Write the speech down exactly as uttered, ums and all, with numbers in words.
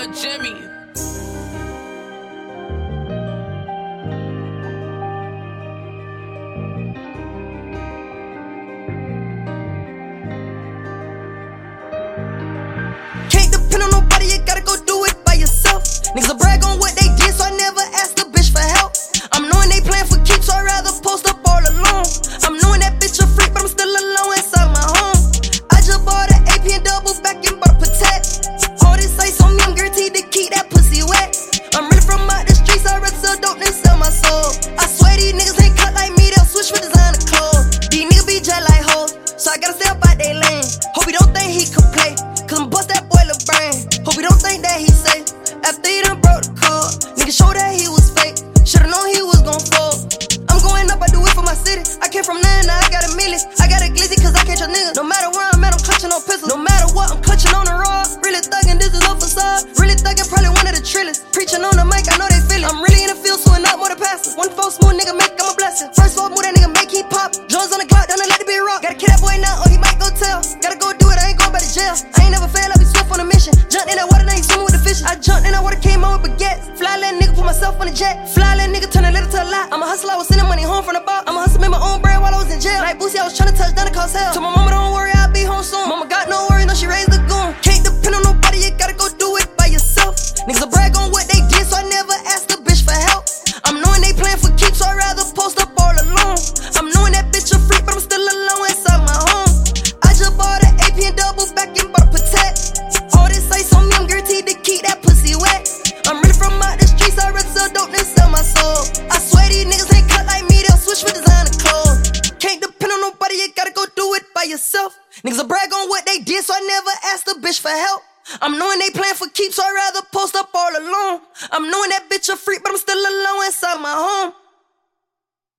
Lil Jimmy. Can't depend on nobody, you gotta go do it by yourself. Niggas will brag on what they did, so I never asked a bitch for help. I'm knowing they plan for keeps, so I'd rather post up all alone. I'm knowing that bitch a freak, but I'm still alone inside my home. I just bought an A P and double back and bought a Protect. All this ice on me, I'm guaranteed to keep that pussy wet. I'm really from out the streets, I'd rather sell dope than sell my soul. I swear these niggas ain't cut like me, they'll switch for designer clothes. These niggas be jet like hoes, so I gotta stay up out they lane. Hope he don't think he could play, cause I'm bust that boy the brain. Hope he don't think that he safe, after he done broke the code. Nigga show that he was fake, should've known he was gon' fold. I'm going up, I do it for my city. I came from nothing, now I got a million. I got a glizzy cause I can't trust niggas. No matter where I'm at, I'm clutching on pistols. No matter what, I'm clutching on the rod. Really thuggin', this is no facade. Really thuggin', probably one of the trillers. Preaching on the mic, I know they feel it. I'm really in the field, suing up more than passes. One phone smooth nigga make, I'm a blessing. First fall, move that nigga make, he pop. Jones on the clock, don't let it be rock. Gotta kill that boy now, or he might go tell. Gotta go do it, I ain't going back to jail. I ain't never fail, I be swift on a mission. Jumped in that water, now he swimming with the fishes. I jumped in that water, came on with baguettes. Fly let nigga, put myself on the jet. Fly let nigga, turn a little to a lot. I'm a hustler, I was sending money home from the bar. I'm a hustler, made my own bread while I was in jail. Like Boosie, I was tryna touch down, it cost hell. Told my mama, don't worry, I'll be home soon. Mama got no worries, no, she raised the goon. Can't depend on nobody, you gotta go do it by yourself. Niggas will brag on what they did, so I never asked a bitch for help. I'm knowing they plan for keeps, so I'd rather post up all alone. I'm knowing that bitch a freak, but I'm still alone inside my home. I just bought an A P and double back and bought a Protect. All this ice on me, I'm guaranteed to keep that pussy wet. I'm really from out the streets, I'd rather sell dope than sell my soul. I swear these niggas ain't cut like me, they'll switch for designer clothes. Can't depend on nobody, you gotta go do it by yourself. Niggas will brag on what they did, so I never asked a bitch for help. I'm knowing they plan for keeps, so I'd rather post up all alone. I'm knowing that bitch a freak, but I'm still alone inside my home.